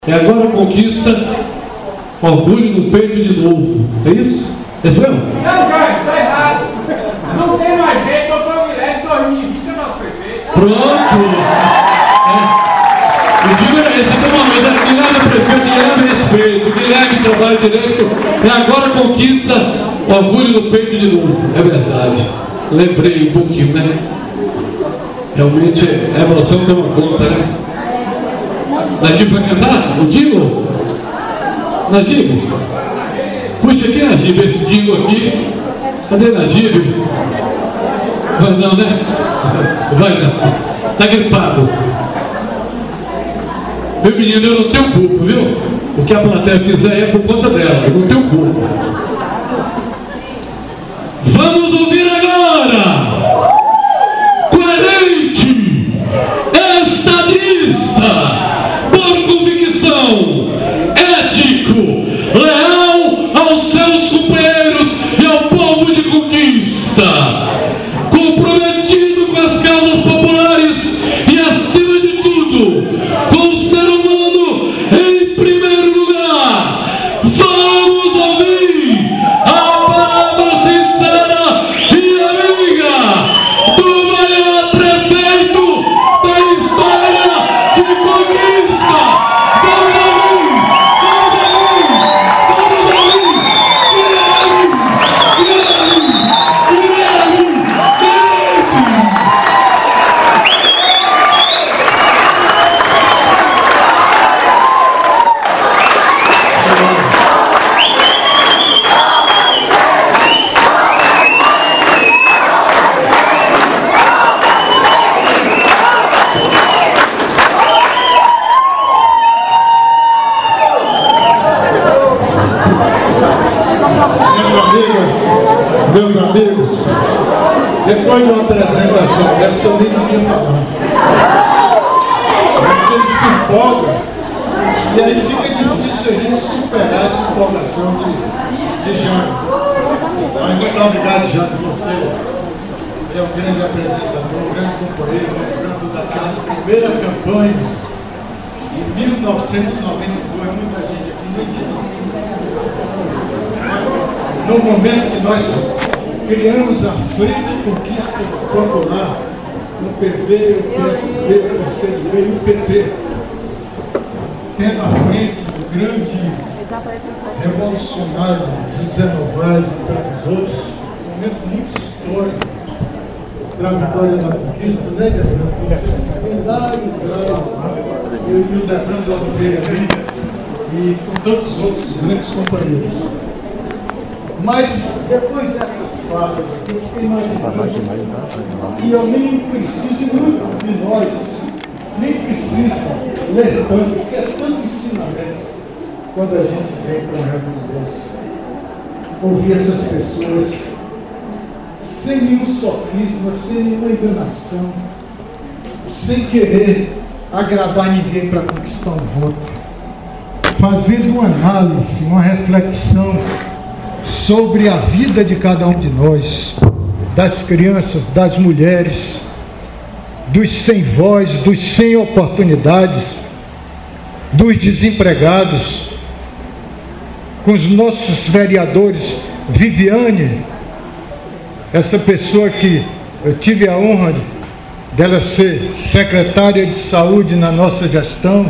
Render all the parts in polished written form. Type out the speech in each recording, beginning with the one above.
E agora conquista orgulho no peito de novo. É isso? É isso mesmo? Não, Jair, está errado. Não tem mais jeito, doutor Guilherme, 2020 é nosso prefeito. Pronto! O Digo era esse, até o momento. Guilherme prefeito, Guilherme respeito, Guilherme trabalha direito. E agora conquista orgulho no peito de novo. É verdade. Lembrei um pouquinho, né? Realmente a emoção toma conta, né? Najib vai cantar? O Digo? Najib? Puxa aqui, Najib, esse Digo aqui. Cadê Najib? Vai não, né? Vai não. Tá gripado. Meu menino, eu não tenho culpa, viu? O que a plateia fizer é por conta dela. Eu não tenho culpa. Vamos ouvir agora! Coerente! Estadista! Por convicção, ético, leal aos seus companheiros e ao povo de conquista, comprometido com as causas populares e, acima de tudo, com o ser humano em primeiro lugar. Vamos ouvir a palavra sincera e amiga do maior prefeito da história de conquista. Meus amigos, depois de uma apresentação dessa, eu nem queria falar. Porque ele se empolga e aí fica difícil a gente superar essa empolgação de Jânio. Mas muito obrigado, Jânio, você é um grande apresentador, um grande companheiro, lembrando daquela primeira campanha de 1992, muita gente aqui nem tinha nascido. No momento que nós criamos a Frente Conquista Popular, o PV, o PSB, o PCdoB e o PP, tendo à frente do grande revolucionário José Novaes e tantos outros, um momento muito histórico para a vitória da conquista, né, Debrando? Eu e o Debrando Oliveira ali, e com tantos outros grandes companheiros. Mas depois dessas falas aqui, eu fiquei imaginando, e eu nem preciso, e muito de nós, nem precisa ler tanto, porque é tanto ensinamento quando a gente vem para um evento desse. Ouvir essas pessoas sem nenhum sofisma, sem nenhuma enganação, sem querer agradar ninguém para conquistar um voto, fazendo uma análise, uma reflexão sobre a vida de cada um de nós, das crianças, das mulheres, dos sem voz, dos sem oportunidades, dos desempregados, com os nossos vereadores. Viviane, essa pessoa que eu tive a honra dela ser secretária de saúde na nossa gestão,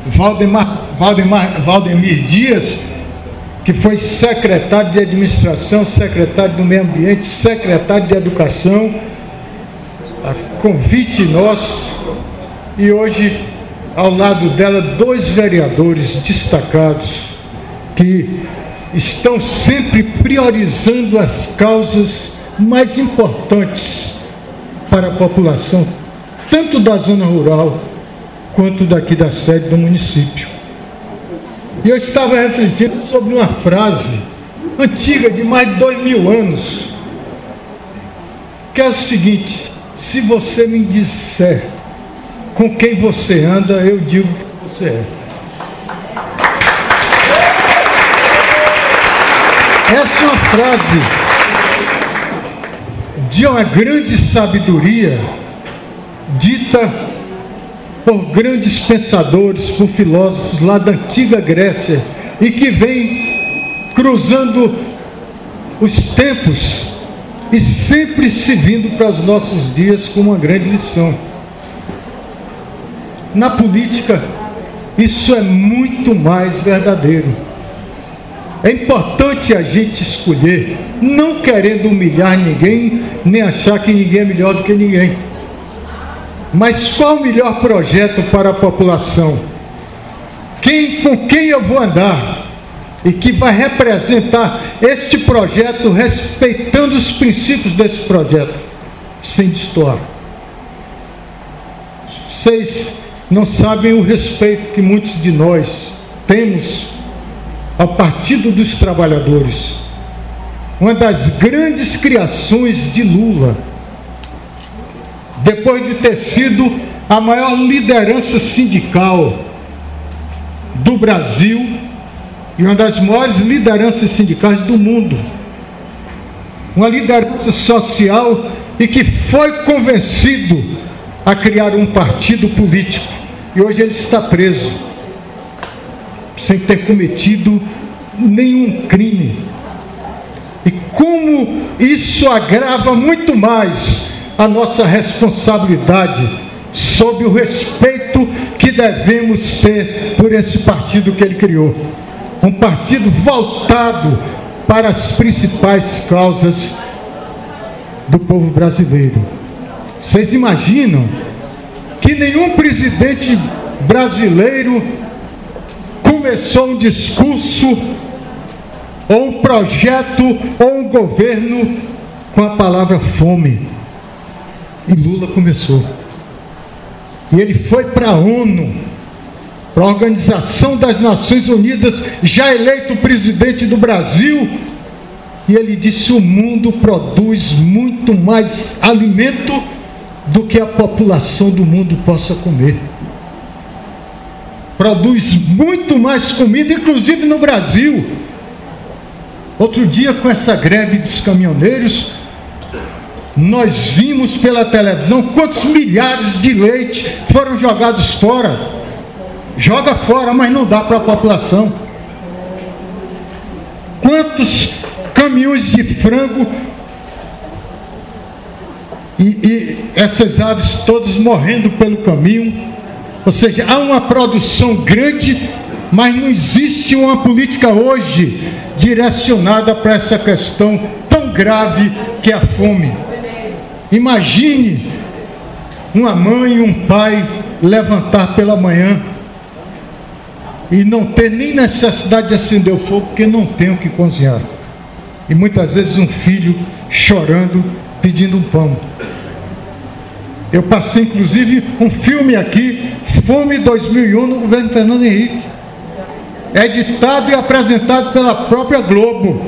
Valdemir Dias, que foi secretário de administração, secretário do meio ambiente, secretário de educação, a convite nosso, e hoje ao lado dela 2 vereadores destacados que estão sempre priorizando as causas mais importantes para a população, tanto da zona rural quanto daqui da sede do município. E eu estava refletindo sobre uma frase antiga, de mais de 2000 anos, que é o seguinte: se você me disser com quem você anda, eu digo que você é. Essa é uma frase de uma grande sabedoria, dita por grandes pensadores, por filósofos lá da antiga Grécia, e que vem cruzando os tempos e sempre se vindo para os nossos dias com uma grande lição. Na política, isso é muito mais verdadeiro. É importante a gente escolher, não querendo humilhar ninguém, nem achar que ninguém é melhor do que ninguém. Mas qual o melhor projeto para a população? Com quem eu vou andar? E que vai representar este projeto, respeitando os princípios desse projeto, sem destoar. Vocês não sabem o respeito que muitos de nós temos ao Partido dos Trabalhadores, uma das grandes criações de Lula, depois de ter sido a maior liderança sindical do Brasil e uma das maiores lideranças sindicais do mundo, uma liderança social, e que foi convencido a criar um partido político, e hoje ele está preso sem ter cometido nenhum crime. E como isso agrava muito mais a nossa responsabilidade sob o respeito que devemos ter por esse partido que ele criou. Um partido voltado para as principais causas do povo brasileiro. Vocês imaginam que nenhum presidente brasileiro começou um discurso, ou um projeto, ou um governo com a palavra fome? E Lula começou. E ele foi para a ONU, para a Organização das Nações Unidas, já eleito presidente do Brasil, e ele disse: o mundo produz muito mais alimento do que a população do mundo possa comer. Produz muito mais comida, inclusive no Brasil. Outro dia, com essa greve dos caminhoneiros, nós vimos pela televisão quantos milhares de leite foram jogados fora. Joga fora, mas não dá para a população. Quantos caminhões de frango e essas aves todas morrendo pelo caminho. Ou seja, há uma produção grande, mas não existe uma política hoje direcionada para essa questão tão grave que é a fome. Imagine uma mãe e um pai levantar pela manhã e não ter nem necessidade de acender o fogo, porque não tem o que cozinhar. E muitas vezes um filho chorando, pedindo um pão. Eu passei inclusive um filme aqui, Fome 2001, no governo Fernando Henrique, editado e apresentado pela própria Globo.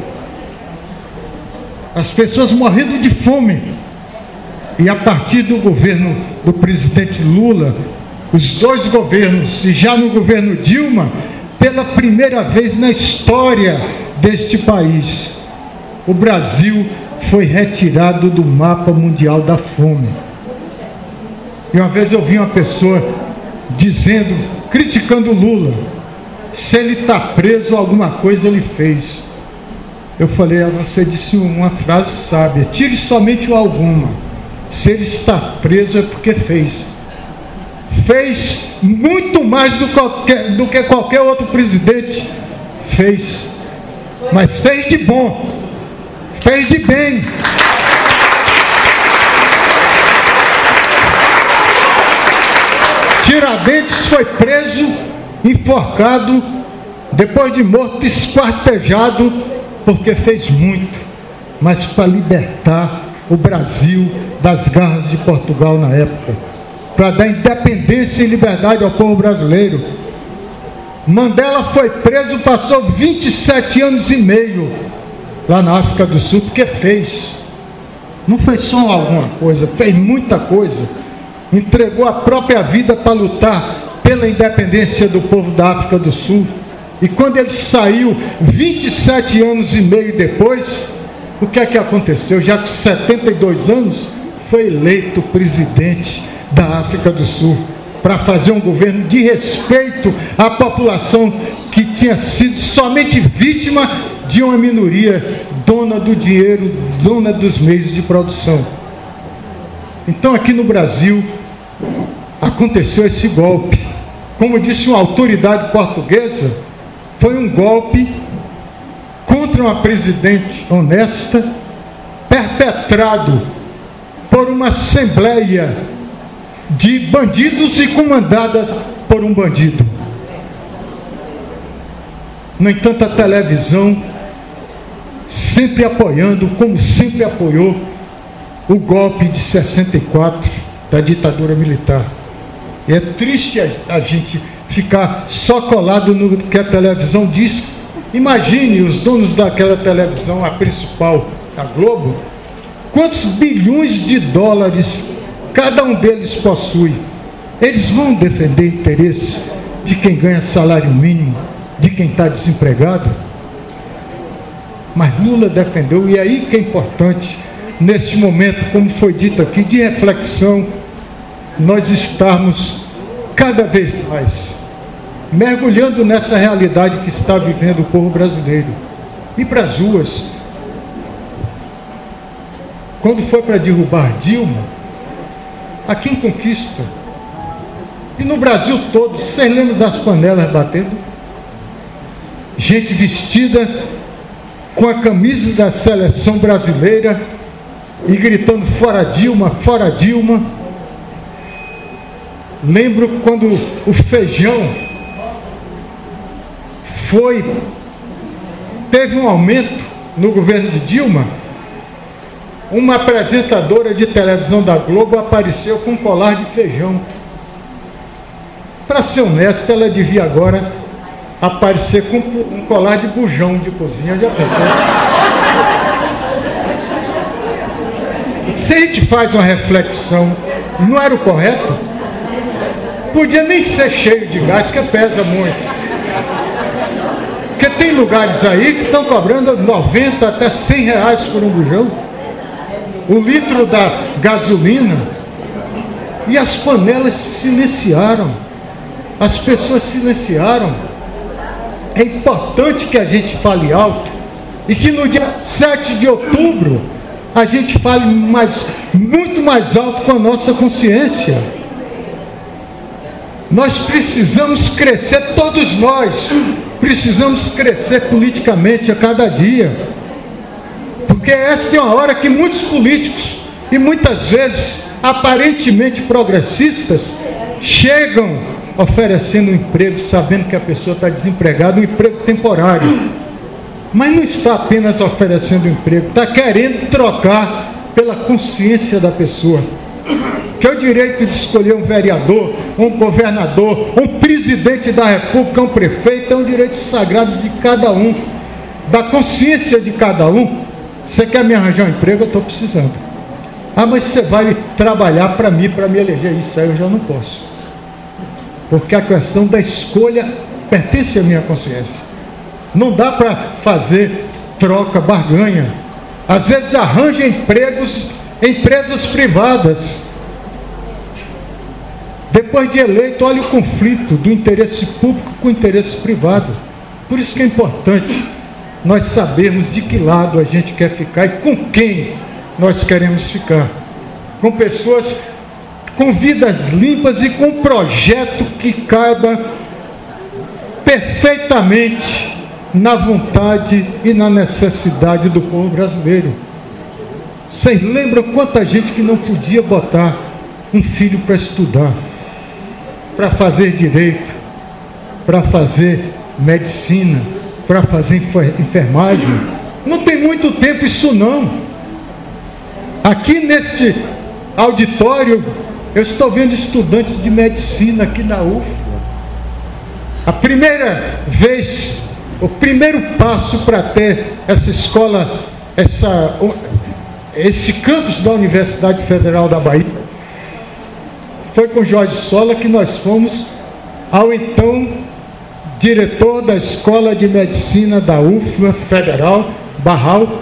As pessoas morrendo de fome. E a partir do governo do presidente Lula, os dois governos, e já no governo Dilma, pela primeira vez na história deste país, o Brasil foi retirado do mapa mundial da fome. E uma vez eu vi uma pessoa dizendo, criticando Lula, se ele está preso, alguma coisa ele fez. Eu falei: você disse uma frase sábia, tire somente o alguma. Se ele está preso é porque fez. Fez muito mais do que qualquer outro presidente fez. Mas fez de bom, fez de bem. Tiradentes foi preso, enforcado, depois de morto, esquartejado, porque fez muito, mas para libertar o Brasil das garras de Portugal na época, para dar independência e liberdade ao povo brasileiro. Mandela foi preso, passou 27 anos e meio lá na África do Sul, porque fez. Não fez só alguma coisa, fez muita coisa. Entregou a própria vida para lutar pela independência do povo da África do Sul. E quando ele saiu, 27 anos e meio depois, o que é que aconteceu? Já com 72 anos, foi eleito presidente da África do Sul. para fazer um governo de respeito à população que tinha sido somente vítima de uma minoria dona do dinheiro, dona dos meios de produção. Então, aqui no Brasil, aconteceu esse golpe. Como disse uma autoridade portuguesa, foi um golpe contra uma presidente honesta, perpetrado por uma assembleia de bandidos e comandada por um bandido. No entanto, a televisão sempre apoiando, como sempre apoiou, o golpe de 64 da ditadura militar. E é triste a gente ficar só colado no que a televisão diz. Imagine os donos daquela televisão, a principal, a Globo, quantos bilhões de dólares cada um deles possui. Eles vão defender interesse de quem ganha salário mínimo, de quem está desempregado? Mas Lula defendeu, e é aí que é importante, neste momento, como foi dito aqui, de reflexão, nós estarmos cada vez mais mergulhando nessa realidade que está vivendo o povo brasileiro. E para as ruas, quando foi para derrubar Dilma, aqui em Conquista, e no Brasil todo, vocês lembram das panelas batendo? Gente vestida com a camisa da seleção brasileira e gritando fora Dilma, fora Dilma. Lembro quando o feijão teve um aumento no governo de Dilma. Uma apresentadora de televisão da Globo apareceu com um colar de feijão. Para ser honesta, ela devia agora aparecer com um colar de bujão de cozinha. Já pensou? Se a gente faz uma reflexão, não era o correto? Podia nem ser cheio de gás, que pesa muito. Porque tem lugares aí que estão cobrando 90 até 100 reais por um bujão. O litro da gasolina. E as panelas silenciaram. As pessoas silenciaram. É importante que a gente fale alto e que no dia 7 de outubro a gente fale muito mais alto com a nossa consciência. Nós precisamos crescer, todos nós precisamos crescer politicamente a cada dia. Porque essa é uma hora que muitos políticos, e muitas vezes aparentemente progressistas, chegam oferecendo um emprego, sabendo que a pessoa está desempregada, um emprego temporário. Mas não está apenas oferecendo um emprego, está querendo trocar pela consciência da pessoa. Que é o direito de escolher um vereador, um governador, um presidente da república, um prefeito, é um direito sagrado de cada um, da consciência de cada um. Você quer me arranjar um emprego? Eu estou precisando. Ah, mas você vai trabalhar para mim, para me eleger. Isso aí eu já não posso. Porque a questão da escolha pertence à minha consciência. Não dá para fazer troca, barganha. Às vezes arranja empregos em empresas privadas. Depois de eleito, olha o conflito do interesse público com o interesse privado. Por isso que é importante nós sabermos de que lado a gente quer ficar e com quem nós queremos ficar. Com pessoas com vidas limpas e com um projeto que caiba perfeitamente na vontade e na necessidade do povo brasileiro. Vocês lembram quanta gente que não podia botar um filho para estudar, para fazer direito, para fazer medicina, para fazer enfermagem? Não tem muito tempo isso não. Aqui nesse auditório eu estou vendo estudantes de medicina aqui na UFBA. A primeira vez, o primeiro passo para ter essa escola, esse campus da Universidade Federal da Bahia, foi com Jorge Sola que nós fomos ao então diretor da Escola de Medicina da UFBA Federal, Barral.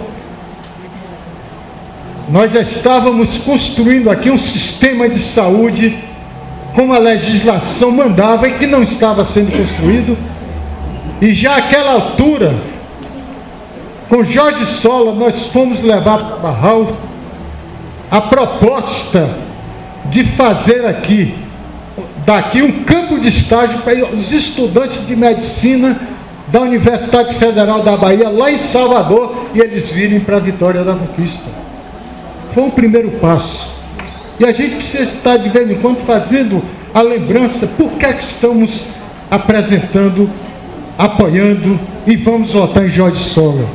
Nós já estávamos construindo aqui um sistema de saúde como a legislação mandava e que não estava sendo construído. E já àquela altura, com Jorge Sola, nós fomos levar para Barral a proposta de fazer daqui um campo de estágio para os estudantes de medicina da Universidade Federal da Bahia, lá em Salvador, e eles virem para a Vitória da Conquista. Foi um primeiro passo. E a gente precisa estar de vez em quando fazendo a lembrança, por que é que estamos apresentando, apoiando e vamos votar em Jorge Sola.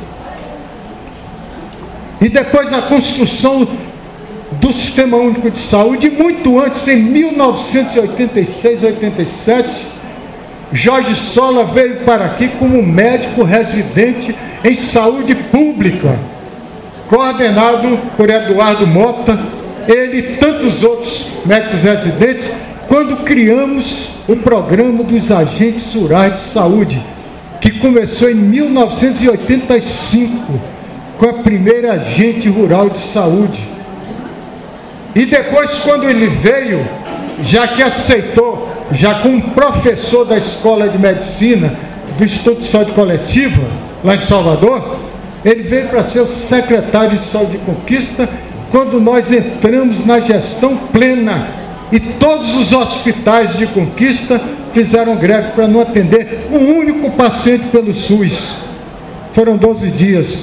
E depois a construção do Sistema Único de Saúde, muito antes, em 1986, 87, Jorge Sola veio para aqui como médico residente em saúde pública, coordenado por Eduardo Mota, ele e tantos outros médicos residentes, quando criamos o programa dos agentes rurais de saúde, que começou em 1985, com a primeira agente rural de saúde. E depois, quando ele veio, já que aceitou, já como professor da Escola de Medicina do Instituto de Saúde Coletiva, lá em Salvador, ele veio para ser o secretário de Saúde de Conquista, quando nós entramos na gestão plena e todos os hospitais de Conquista fizeram greve para não atender um único paciente pelo SUS. Foram 12 dias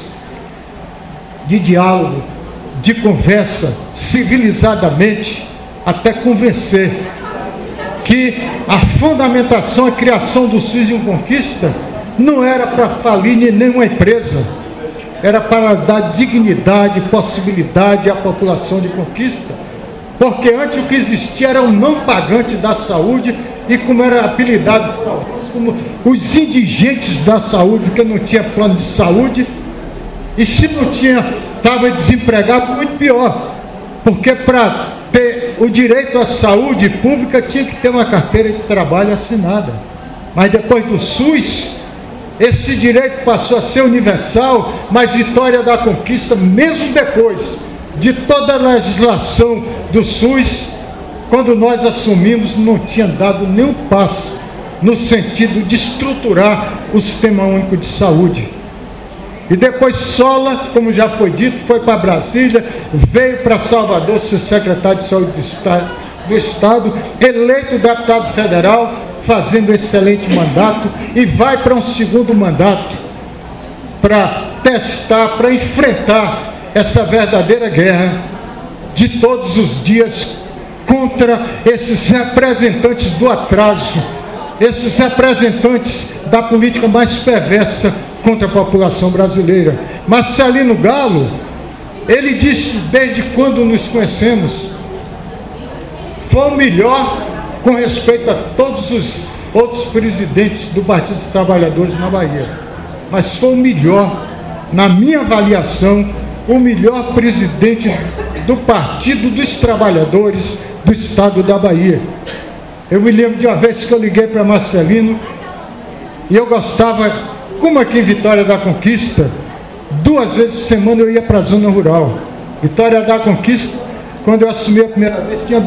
de diálogo, de conversa, civilizadamente, até convencer que a fundamentação, a criação do SUS em Conquista não era para falir nenhuma empresa, era para dar dignidade, possibilidade à população de Conquista, porque antes o que existia era o não pagante da saúde, e como era apelidado como os indigentes da saúde, porque não tinha plano de saúde, e se não tinha, estava desempregado, muito pior, porque para ter o direito à saúde pública tinha que ter uma carteira de trabalho assinada. Mas depois do SUS, esse direito passou a ser universal, mas Vitória da Conquista, mesmo depois de toda a legislação do SUS, quando nós assumimos, não tinha dado nenhum passo no sentido de estruturar o Sistema Único de Saúde. E depois Sola, como já foi dito, foi para Brasília, veio para Salvador ser secretário de Saúde do Estado, eleito deputado federal, fazendo excelente mandato, e vai para um segundo mandato para testar, para enfrentar essa verdadeira guerra de todos os dias contra esses representantes do atraso, esses representantes da política mais perversa contra a população brasileira. Marcelino Galo, ele disse desde quando nos conhecemos, foi o melhor com respeito a todos os outros presidentes do Partido dos Trabalhadores na Bahia, mas foi o melhor, na minha avaliação, o melhor presidente do Partido dos Trabalhadores do Estado da Bahia. Eu me lembro de uma vez que eu liguei para Marcelino, e eu gostava, como aqui em Vitória da Conquista, 2 vezes por semana eu ia para a zona rural. Vitória da Conquista, quando eu assumi a primeira vez, tinha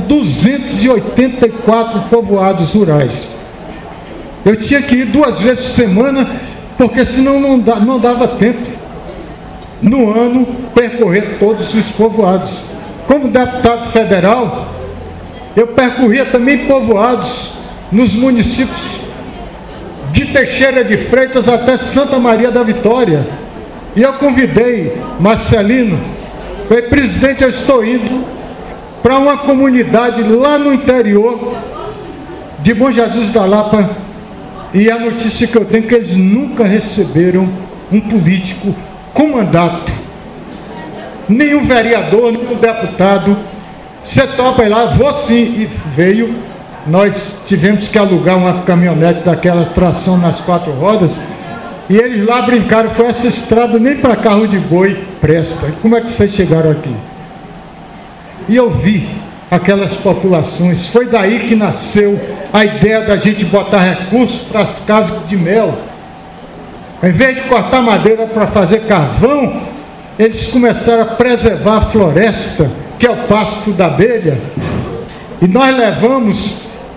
284 povoados rurais. Eu tinha que ir 2 vezes por semana, porque senão não dava tempo, no ano, percorrer todos os povoados. Como deputado federal, eu percorria também povoados nos municípios de Teixeira de Freitas até Santa Maria da Vitória. E eu convidei Marcelino, falei: presidente, eu estou indo para uma comunidade lá no interior de Bom Jesus da Lapa, e a notícia que eu tenho é que eles nunca receberam um político com mandato, nenhum vereador, nenhum deputado. Você topa ir lá? Vou sim. E veio. Nós tivemos que alugar uma caminhonete daquela tração nas 4 rodas, e eles lá brincaram: foi essa estrada, nem para carro de boi presta. E como é que vocês chegaram aqui? E eu vi aquelas populações. Foi daí que nasceu a ideia da gente botar recursos para as casas de mel. Em vez de cortar madeira para fazer carvão, eles começaram a preservar a floresta, que é o pasto da abelha. E nós levamos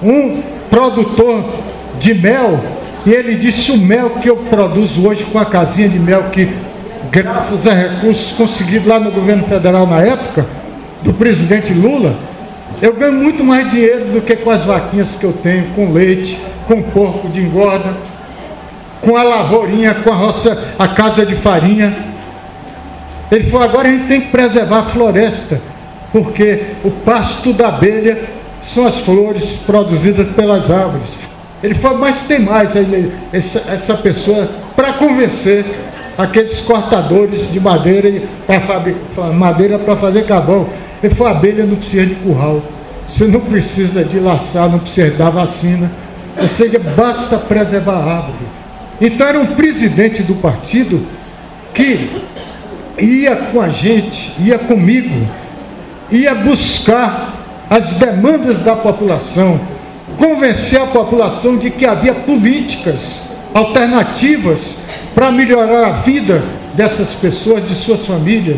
um produtor de mel, e ele disse: o mel que eu produzo hoje com a casinha de mel, que graças a recursos conseguidos lá no governo federal na época, do presidente Lula, eu ganho muito mais dinheiro do que com as vaquinhas que eu tenho, com leite, com porco de engorda, com a lavourinha, com a roça, a casa de farinha. Ele falou: agora a gente tem que preservar a floresta, porque o pasto da abelha são as flores produzidas pelas árvores. Ele falou: mas tem mais. Essa pessoa, para convencer aqueles cortadores de madeira para fabricar madeira para fazer carvão, ele falou: a abelha não precisa de curral, você não precisa de laçar, não precisa dar vacina, ou seja, basta preservar a árvore. Então era um presidente do partido que ia com a gente, ia comigo, ia buscar as demandas da população, convencer a população de que havia políticas alternativas para melhorar a vida dessas pessoas, de suas famílias.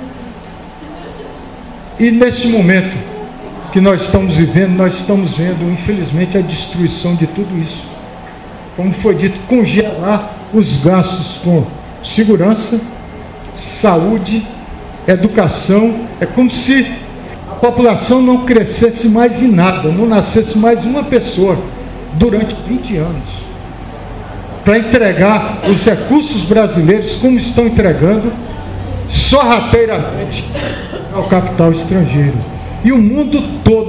E nesse momento que nós estamos vendo, infelizmente, a destruição de tudo isso. Como foi dito, congelar os gastos com segurança, saúde, educação. É como se a população não crescesse mais em nada, não nascesse mais uma pessoa durante 20 anos. Para entregar os recursos brasileiros como estão entregando, sorrateiramente, ao capital estrangeiro. E o mundo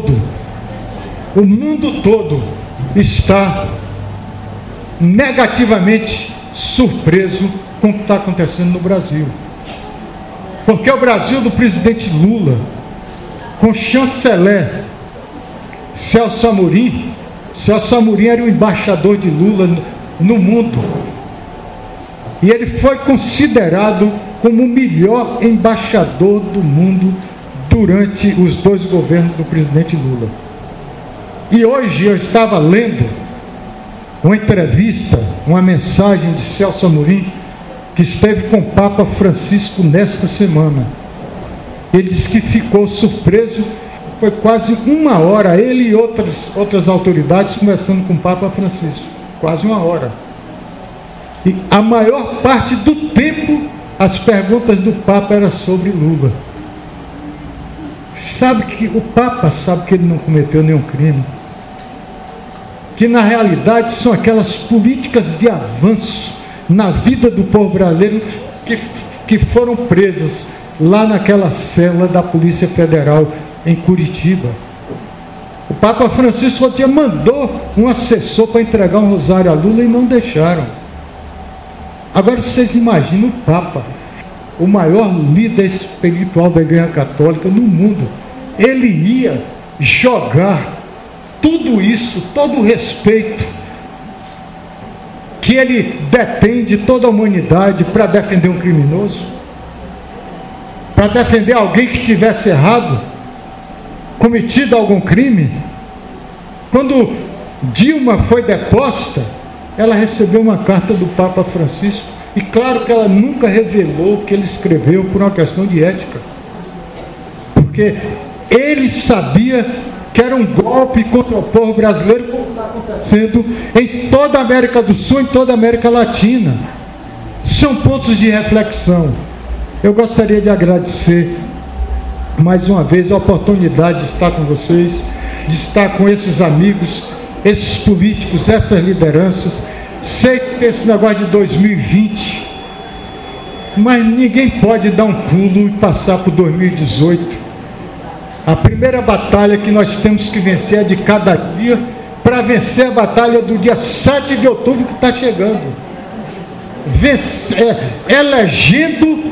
todo está negativamente surpreso com o que está acontecendo no Brasil. Porque o Brasil do presidente Lula, com o chanceler Celso Amorim era o embaixador de Lula no mundo. E ele foi considerado como o melhor embaixador do mundo durante os 2 governos do presidente Lula. E hoje eu estava lendo uma entrevista, uma mensagem de Celso Amorim, que esteve com o Papa Francisco nesta semana. Ele disse que ficou surpreso, foi quase 1 hora, ele e outras autoridades conversando com o Papa Francisco, quase 1 hora. E a maior parte do tempo, as perguntas do Papa eram sobre Lula. Sabe que o Papa sabe que ele não cometeu nenhum crime, que na realidade são aquelas políticas de avanço na vida do povo brasileiro que foram presas lá naquela cela da Polícia Federal em Curitiba. O Papa Francisco outro dia mandou um assessor para entregar um rosário a Lula e não deixaram. Agora vocês imaginam o Papa, o maior líder espiritual da Igreja Católica no mundo, ele ia jogar tudo isso, todo o respeito que ele detém de toda a humanidade para defender um criminoso, para defender alguém que tivesse errado, cometido algum crime. Quando Dilma foi deposta, ela recebeu uma carta do Papa Francisco, e claro que ela nunca revelou o que ele escreveu por uma questão de ética, porque ele sabia que era um golpe contra o povo brasileiro, como está acontecendo em toda a América do Sul, em toda a América Latina. São pontos de reflexão. Eu gostaria de agradecer mais uma vez a oportunidade de estar com vocês, de estar com esses amigos, esses políticos, essas lideranças. Sei que tem esse negócio de 2020, mas ninguém pode dar um pulo e passar por 2018. A primeira batalha que nós temos que vencer é de cada dia, para vencer a batalha do dia 7 de outubro que está chegando. Elegendo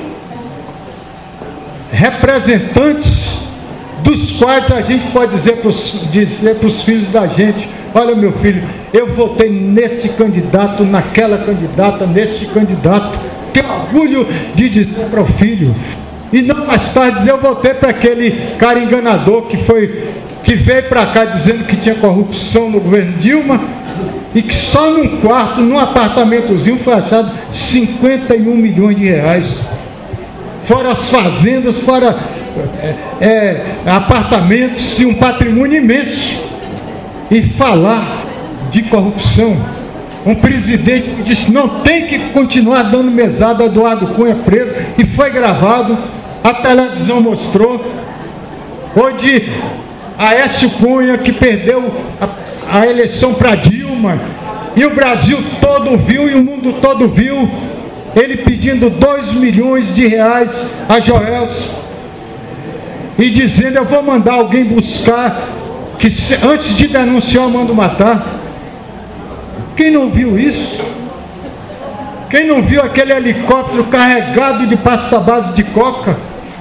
representantes dos quais a gente pode dizer para os filhos da gente: olha, meu filho, eu votei nesse candidato, naquela candidata, nesse candidato. Tenho orgulho de dizer para o filho. E não mais tarde dizer: eu votei para aquele cara enganador que veio para cá dizendo que tinha corrupção no governo Dilma, e que só num quarto, num apartamentozinho, foi achado 51 milhões de reais. Fora as fazendas, fora apartamentos e um patrimônio imenso. e falar de corrupção. Um presidente que disse: não tem que continuar dando mesada a Eduardo Cunha preso, e foi gravado, a televisão mostrou. Ou de Aécio Cunha, que perdeu a eleição para Dilma, e o Brasil todo viu e o mundo todo viu ele pedindo 2 milhões de reais a Joelson e dizendo: eu vou mandar alguém buscar, que antes de denunciar eu mando matar. Quem não viu isso? Quem não viu aquele helicóptero carregado de pasta base de coca?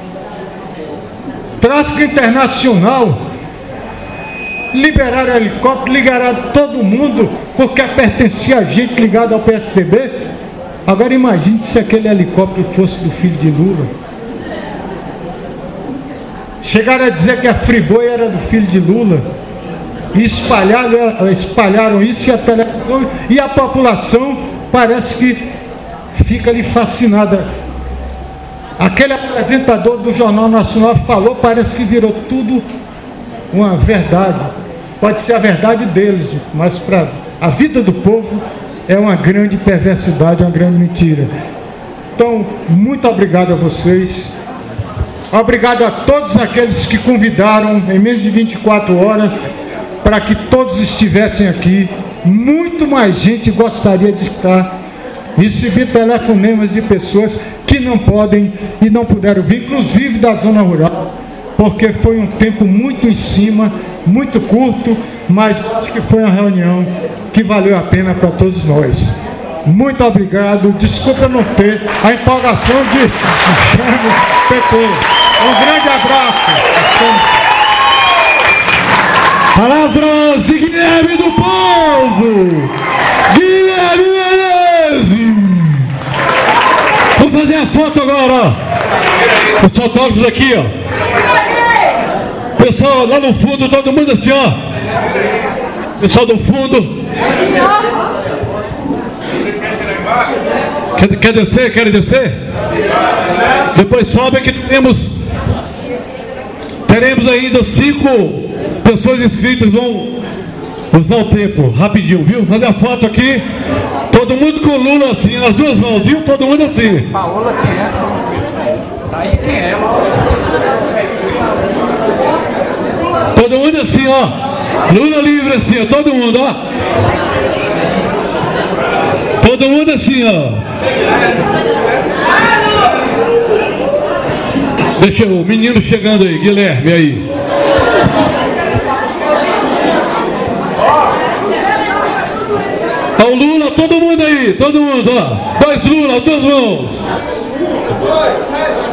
Tráfico internacional. Liberaram o helicóptero, liberaram todo mundo porque pertencia a gente ligada ao PSDB. Agora imagine se aquele helicóptero fosse do filho de Lula. Chegaram a dizer que a Friboi era do filho de Lula. E espalharam isso, e a televisão e a população parece que fica ali fascinada. Aquele apresentador do Jornal Nacional falou, parece que virou tudo uma verdade. Pode ser a verdade deles, mas para a vida do povo é uma grande perversidade, uma grande mentira. Então, muito obrigado a vocês. Obrigado a todos aqueles que convidaram em menos de 24 horas para que todos estivessem aqui. Muito mais gente gostaria de estar. Recebi telefonemas de pessoas que não podem e não puderam vir, inclusive da zona rural, porque foi um tempo muito em cima, muito curto, mas acho que foi uma reunião que valeu a pena para todos nós. Muito obrigado. Desculpa não ter a empolgação de PT. Um grande abraço. Palavras de Guilherme do Povo, Guilherme Menezes. Vamos fazer a foto agora, ó. Os fotógrafos aqui, ó. Pessoal lá no fundo, todo mundo assim, ó. Pessoal do fundo. Quer descer? Querem descer? Depois sobe que teremos ainda 5 pessoas inscritas. Vão usar o tempo rapidinho, viu? Fazer a foto aqui. Todo mundo com o Lula assim, nas duas mãos, viu? Todo mundo assim. Paola, quem é? Tá aí, quem é? Todo mundo assim, ó. Lula livre assim, ó. Todo mundo, ó. Todo mundo assim, ó. Deixa o menino chegando aí, Guilherme, aí. Ó, o Lula, todo mundo aí, todo mundo, ó. 2 Lula, 2 mãos.